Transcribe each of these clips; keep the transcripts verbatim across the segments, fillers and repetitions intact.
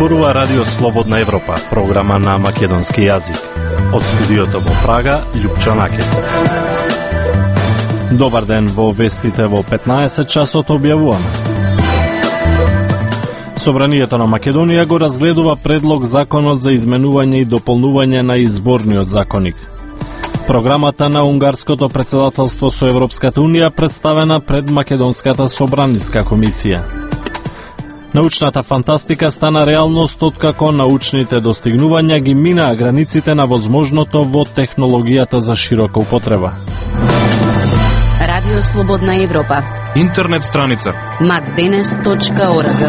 зборува Радио Слободна Европа, програма на македонски јазик. Од студиото во Прага, Љупчо Накет. Добар ден, во вестите во петнаесет часот објавуваме. Собранието на Македонија го разгледува предлог законот за изменување и дополнување на изборниот законник. Програмата на унгарското председателство со Европската унија представена пред Македонската собраниска комисија. Научната фантастика стана реалност откако научните достигнувања ги минаа границите на возможното во технологијата за широка употреба. Радио Слободна Европа. Интернет страница макденес точка орг.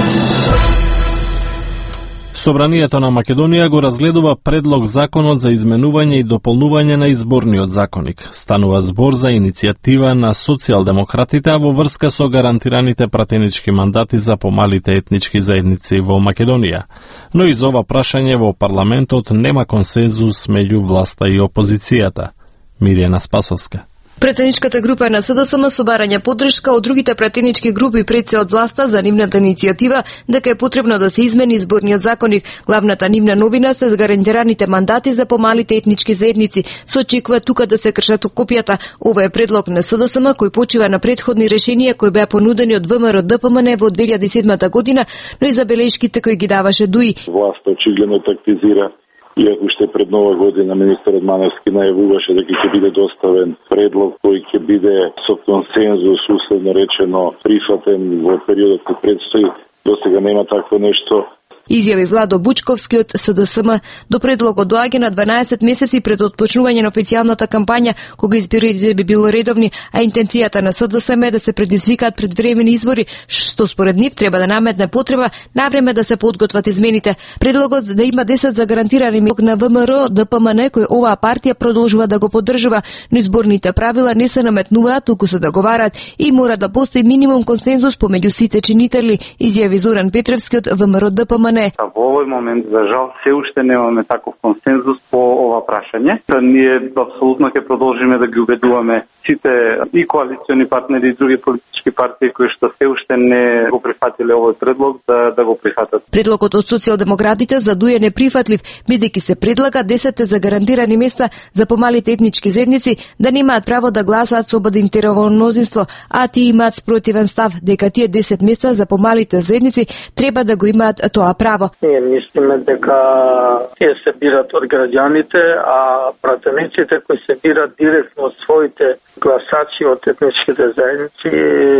Собранието на Македонија го разгледува предлог законот за изменување и дополнување на изборниот законник. Станува збор за иницијатива на социјалдемократите во врска со гарантираните пратенички мандати за помалите етнички заедници во Македонија. Но и за ова прашање во парламентот нема консензус меѓу власта и опозицијата. Мирјана Спасовска. Пратеничката група на СДСМ собарања поддршка од другите пратенички групи пред се од власта за нивната иницијатива дека е потребно да се измени изборниот законник. Главната нивна новина се гарантираните мандати за помалите етнички заедници. Се очекува тука да се кршат копијата. Ова е предлог на СДСМ кој почива на претходни решенија кои беа понудени од ВМРО Д П М Н во две илјади и седма година, но и забелешките кои ги даваше ДУИ. Власта очигледно тактизира. Иако уште пред нова година министерот Маневски најавуваше дека ќе биде доставен предлог кој ќе биде со консензус, условно речено, прифатен во периодот кој предстои, досега нема такво нешто. Изјави Владо Бучковски од СДСМ. До предлогот доаѓа на дванаесет месеци пред отпочнување на официјалната кампања, кога изборите би било редовни, а интенцијата на СДСМ е да се предизвикаат предвремени избори, што според нив треба да наметне потреба навреме да се подготват измените. Предлогот да има десет загарантирани места на ВМРО Д П М Н кој оваа партија продолжува да го поддржува, но изборните правила не се наметнуваат, туку се договараат и мора да постои минимум консензус помеѓу сите чинители, изјави Зоран Петревски од ВМРО Д П М Н. Во овој момент, за жал, се уште немаме таков консензус по ова прашање. Ние апсолутно ќе продолжиме да ги убедуваме сите и коалициони партнери и други политички партии кои што се уште не го прифатиле овој предлог да, да го прифатат. Предлогот од социјалдемократите за ДУИ е неприфатлив, бидејќи се предлага десет загарантирани места за помалите етнички заедници да немаат право да гласаат со обединетено мнозинство, а тие имаат спротивен став дека тие десет места за помалите заедници треба да го имаат тоа право. Ние мислиме дека тие се бират од граѓаните, а пратениците кои се бират директно од своите гласачи од етничките заедници,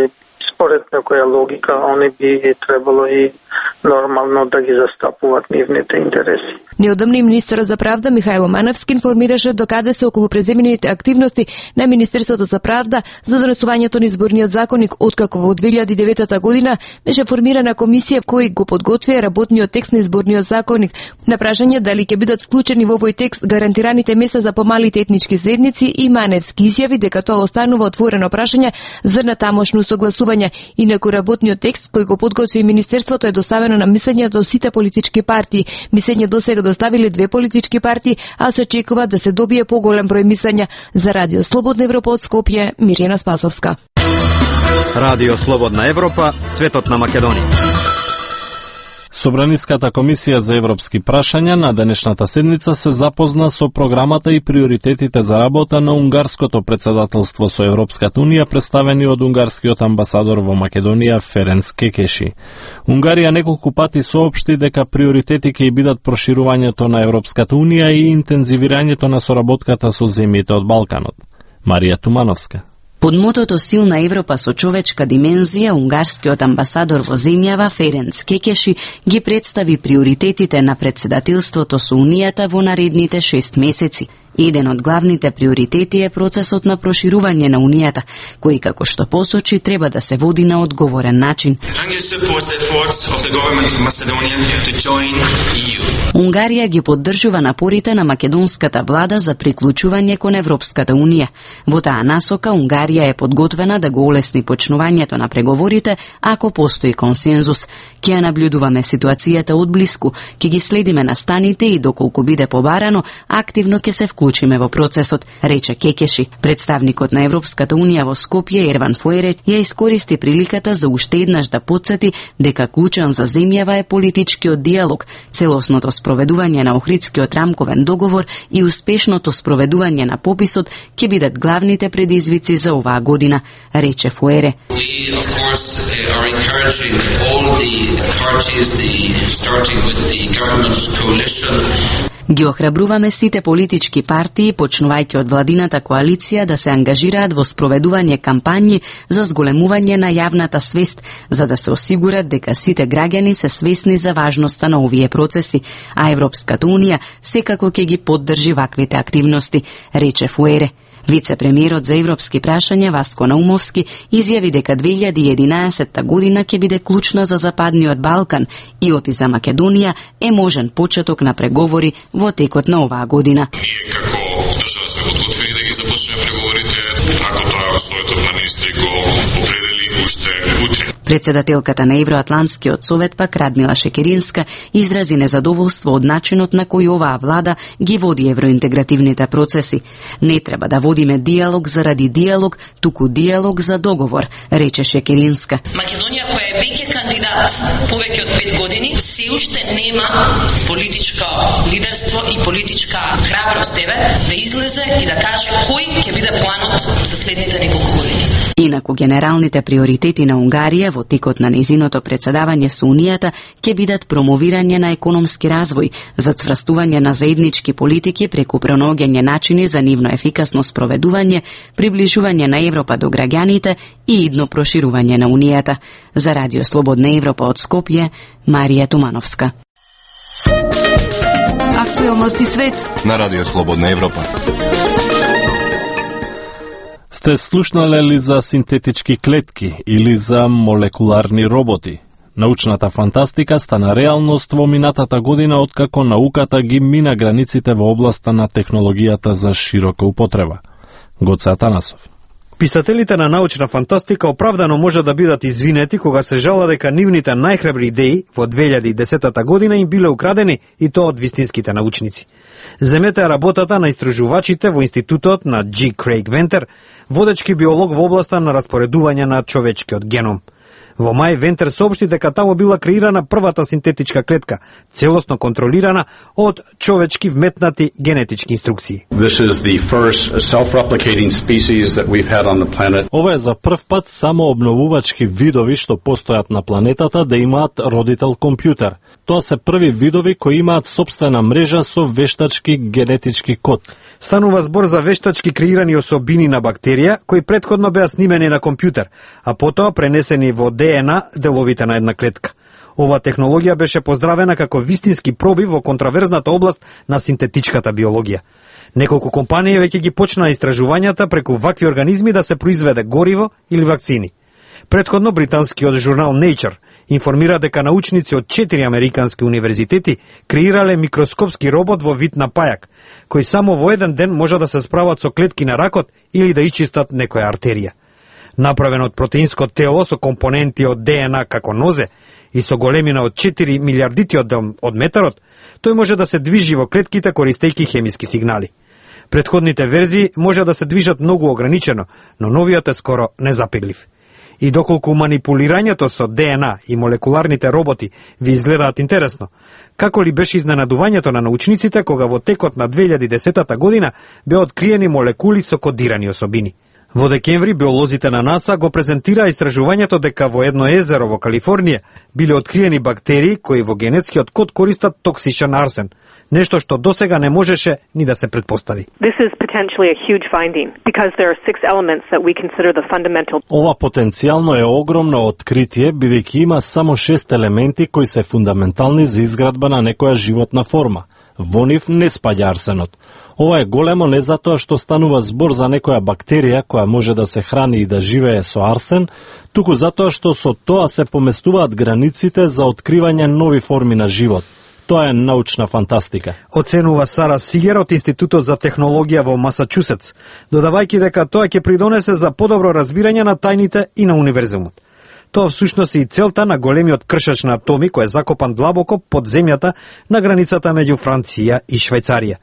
според некоја логика, они би требало и нормално да ги застапуваат нивните интереси. Неодамна министерот за правда Михајло Маневски информираше докаде се околу преземените активности на Министерството за правда за донесувањето на изборниот законник, откако во две илјади и девета година беше формирана комисија кој го подготвија работниот текст на изборниот законник. На прашање дали ќе бидат вклучени во овој текст гарантираните места за помалите етнички заедници, и Маневски изјави дека тоа останува отворено прашање за натамошно согласување. Инаку работниот текст кој го подготви Министерството е доставено на мислење до сите политички партии. Мислење досега доставиле две политички партии, а се очекува да се добие поголем број мислења. За Радио Слободна Европа од Скопје, Мирјана Спасовска. Радио Слободна Европа, светот на Македонија. Собраниската комисија за европски прашања на денешната седница се запозна со програмата и приоритетите за работа на унгарското председателство со Европската унија, представени од унгарскиот амбасадор во Македонија Ференц Кекеши. Унгарија неколку пати соопшти дека приоритети ќе бидат проширувањето на Европската унија и интензивирањето на соработката со земјите од Балканот. Марија Тумановска. Под мотото Силна Европа со човечка димензија, унгарскиот амбасадор во земјава Ференц Кекеши ги представи приоритетите на председателството со Унијата во наредните шест месеци. Еден од главните приоритети е процесот на проширување на Унијата, кој, како што посочи, треба да се води на одговорен начин. Унгарија ги поддржува напорите на македонската влада за приклучување кон Европската Унија. Во таа насока, Унгарија е подготвена да го олесни почнувањето на преговорите ако постои консензус. Ќе ја наблюдуваме ситуацијата од блиску, ќе ги следиме настаните и доколку биде побарано, активно ќе се вклучиме вклучиме во процесот, рече Кекеши. Представникот на Европската унија во Скопје Ерван Фоере ја искористи приликата за уште еднаш да потсети дека клучен за земјава е политичкиот диалог, целосното спроведување на Охридскиот рамковен договор и успешното спроведување на пописот ќе бидат главните предизвици за оваа година, рече Фоере. We, of course, are encouraging all the parties, the, starting with the government coalition. Ги охрабруваме сите политички партии, почнувајќи од владината коалиција, да се ангажираат во спроведување кампањи за зголемување на јавната свест, за да се осигурат дека сите граѓани се свесни за важноста на овие процеси, а Европската унија секако ќе ги поддржи ваквите активности, рече Фуере. Вице-премиерот за европски прашања Васко Наумовски изјави дека две илјади и единаесетта година ќе биде клучна за Западниот Балкан и оти за Македонија е можен почеток на преговори во текот на оваа година. Ние како држава сме подготвени да ги започнеме преговорите, ако тоа условието на министри го определи уште утре. Председателката на Евроатлантскиот совет пак Радмила Шекеринска изрази незадоволство од начинот на кој оваа влада ги води евроинтегративните процеси. Не треба да водиме диалог заради диалог, туку диалог за договор, рече Шекеринска. Македонија, која е веќе кандидат повеќе од пет години, се уште нема политичко лидерство и политичка храброст еве да излезе и да каже кој ќе биде планот за следните неколку години. Инаку генералните приоритети на Унгарија во текот на нејзиното председавање со Унијата ќе бидат промовирање на економски развој, зацврстување на заеднички политики преку пронаоѓање начини за нивно ефикасно спроведување, приближување на Европа до граѓаните и идно проширување на Унијата. За Радио Слободна Европа од Скопје, Марија Тумановска. Актуелности свет на Радио Слободна Европа. Сте слушнале ли за синтетички клетки или за молекуларни роботи? Научната фантастика стана реалност во минатата година откако науката ги мина границите во областа на технологијата за широка употреба. Гоце Атанасов. Писателите на научна фантастика оправдано може да бидат извинети кога се жала дека нивните најхрабри идеи во две илјади и десета година им биле украдени и тоа од вистинските научници. Земете е работата на истражувачите во институтот на Джи Крейг Вентер, водечки биолог во областа на распоредување на човечкиот геном. Во мај Вентер соопшти дека таму била креирана првата синтетичка клетка, целосно контролирана од човечки вметнати генетички инструкции. This is the first self-replicating species that we've had on the planet. Ова е за прв пат само обновувачки видови што постојат на планетата да имаат родител компјутер. Тоа се први видови кои имаат собствена мрежа со вештачки генетички код. Станува збор за вештачки креирани особини на бактерија кои претходно беа снимени на компјутер, а потоа пренесени во Д Н А деловите на една клетка. Ова технологија беше поздравена како вистински пробив во контраверзната област на синтетичката биологија. Неколку компании веќе ги почнаа истражувањата преку вакви организми да се произведе гориво или вакцини. Предходно британскиот журнал Nature информира дека научници од четири американски универзитети креирале микроскопски робот во вид на пајак, кој само во еден ден може да се справат со клетки на ракот или да ичистат некоја артерија. Направен од протеинско тело со компоненти од Д Н А како нозе и со големина од четири милиардитиот дел од метарот, тој може да се движи во клетките користејќи хемиски сигнали. Предходните верзии може да се движат многу ограничено, но новиот е скоро незапирлив. И доколку манипулирањето со Д Н А и молекуларните роботи ви изгледаат интересно, како ли беше изненадувањето на научниците кога во текот на две илјади и десета година беа откриени молекули со кодирани особини? Во декември биолозите на НАСА го презентираа истражувањето дека во едно езеро во Калифорнија биле откриени бактерии кои во генетскиот код користат токсичен арсен, нешто што досега не можеше ни да се претпостави. This is potentially a huge finding because there are six elements that we consider the fundamental. Ова потенцијално е огромно откритие бидејќи има само шест елементи кои се фундаментални за изградба на некоја животна форма. Во нив не спаѓа арсенот. Ова е големо не затоа што станува збор за некоја бактерија која може да се храни и да живее со арсен, туку затоа што со тоа се поместуваат границите за откривање нови форми на живот. Тоа е научна фантастика. Оценува Сара Сигер од Институтот за технологија во Масачусетс, додавајќи дека тоа ќе придонесе за подобро разбирање на тајните и на универзумот. Тоа всушност е и целта на големиот кршач на атоми кој е закопан длабоко под земјата на границата меѓу Франција и Швајцарија.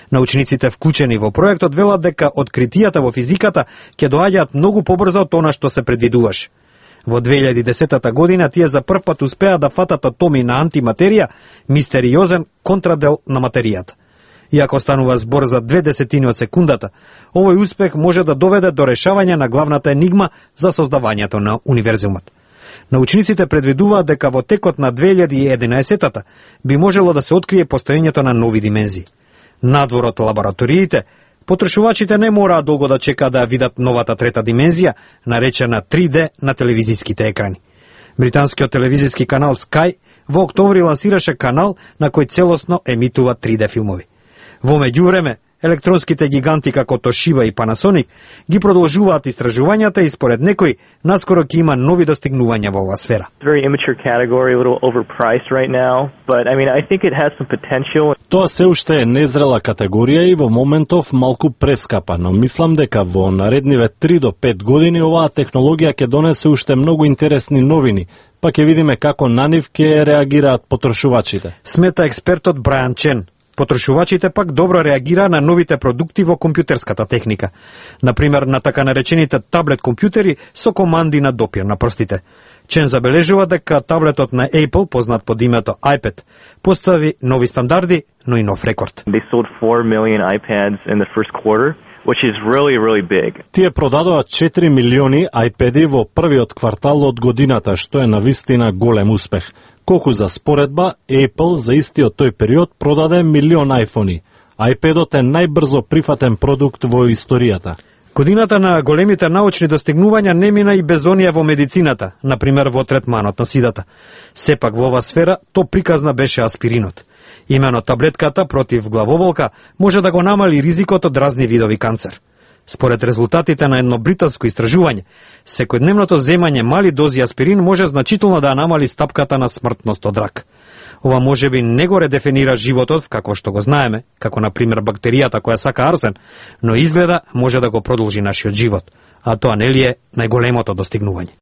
Научниците вклучени во проектот велат дека откритијата во физиката ќе доаѓаат многу побрзо од она што се предвидуваше. Во две илјади и десета година тие за прв пат успеа да фатат атоми на антиматерија, мистериозен контрадел на материјата. Иако станува збор за две десетини од секундата, овој успех може да доведе до решавање на главната енигма за создавањето на универзумот. Научниците предвидуваат дека во текот на две илјади и единаесета би можело да се открие постоењето на нови димензии. Надвор од лабораториите, потрошувачите не мораат долго да чекаат да ја видат новата трета димензија, наречена три Д на телевизиските екрани. Британскиот телевизиски канал Sky во октомври лансираше канал на кој целосно емитува три Д филмови. Во меѓувреме, електронските гиганти како Toshiba и Panasonic ги продолжуваат истражувањата и според некои наскоро ќе има нови достигнувања во оваа сфера. Very immature category, a little overpriced right now, but I mean I think it has some potential. Тоа се уште е незрела категорија и во моментов малку прескапа, но мислам дека во наредниве три до пет години оваа технологија ќе донесе уште многу интересни новини, па ќе видиме како на нив ќе реагираат потрошувачите. Смета експертот Брајан Чен. Потрошувачите пак добро реагира на новите продукти во компјутерската техника. Например, на така наречените таблет компјутери со команди на допир на прстите. Чен забележува дека таблетот на Apple, познат под името iPad, постави нови стандарди, но и нов рекорд. They sold four million iPads in the first quarter, which is really, really big. Тие продадоа четири милиони iPad-и во првиот квартал од годината, што е навистина голем успех. Колку за споредба, Apple за истиот тој период продаде милион iPhone-и. iPad-от е најбрзо прифатен продукт во историјата. Годината на големите научни достигнувања не мина и без оние во медицината, например во третманот на сидата. Сепак во оваа сфера то приказна беше аспиринот. Имено таблетката против главоболка може да го намали ризикот од разни видови канцер. Според резултатите на едно британско истражување, секојдневното земање мали дози аспирин може значително да намали стапката на смртност од рак. Ова можеби не го редефинира животот како што го знаеме, како на пример бактеријата која сака арсен, но изгледа може да го продолжи нашиот живот, а тоа нели е најголемото достигнување.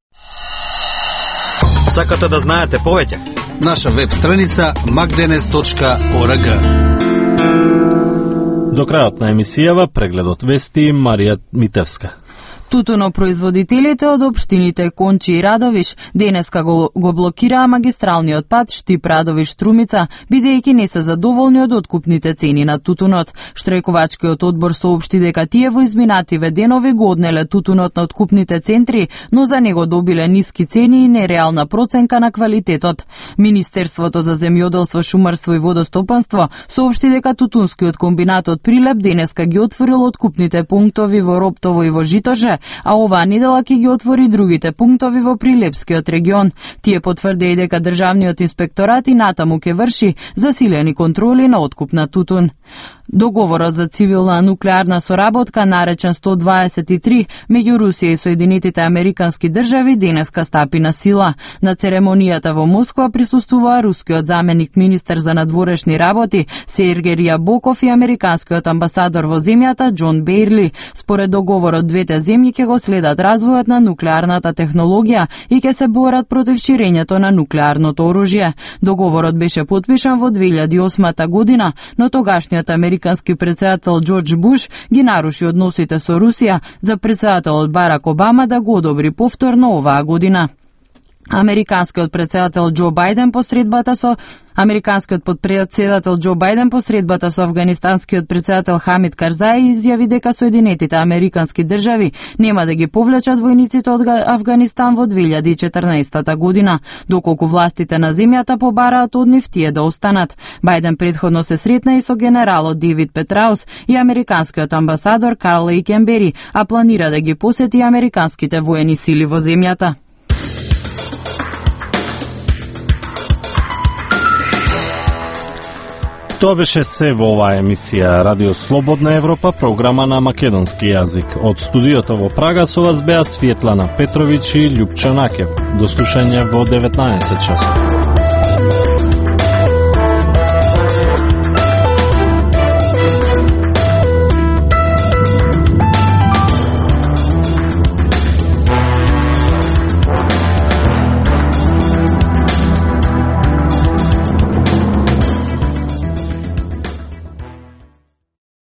Сакате да знаете повеќе? Наша веб страница magdenes точка org. До крајот на емисијава прегледот вести Марија Митевска. Тутунопроизводителите од општините Кончи и Радовиш денеска го, го блокираа магистралниот пат Штип-Радовиш-Струмица, бидејќи не се задоволни од откупните цени на тутунот. Штрајковачкиот одбор соопшти дека тие во изминативе денови го однеле тутунот на откупните центри, но за него добиле ниски цени и нереална проценка на квалитетот. Министерството за земјоделство, шумарство и водостопанство соопшти дека тутунскиот комбинатот Прилеп денеска ги отворил откупните пунктови во Роптово и во Житорже, а оваа недела ќе ги отвори другите пунктови во Прилепскиот регион. Тие потврдеа дека државниот инспекторат и натаму ќе врши засилени контроли на откуп на тутун. Договорот за цивилна нуклеарна соработка, наречен сто дваесет и три, меѓу Русија и Соединетите Американски држави денеска стапи на сила. На церемонијата во Москва присуствуваа рускиот заменик министер за надворешни работи Сергеј Рябоков и американскиот амбасадор во земјата Џон Бејрли. Според договорот, двете земји ќе го следат развојот на нуклеарната технологија и ќе се борат против ширењето на нуклеарното оружје. Договорот беше потпишан во две илјади и осма година, но тогашниот американски председател Џорџ Буш ги наруши односите со Русија за председателот Барак Обама да го одобри повторно оваа година. Американскиот председател Џо Бајден посредбата со Американскиот подпредседател Џо Бајден посредбата со афганистанскиот председател Хамид Карзаи изјави дека Соединетите Американски држави нема да ги повлечат војниците од Афганистан во две илјади и четрнаесета година, доколку властите на земјата побараат од нив тие да останат. Бајден претходно се сретна и со генералот Девид Петраус и американскиот амбасадор Карл Лейкенбери, а планира да ги посети американските воени сили во земјата. Тоа беше се во оваа емисија Радио Слободна Европа, програма на македонски јазик. Од студиото во Прага со вас беа Светлана Петровиќ и Љупчо Накев. До слушање во деветнаесет часот.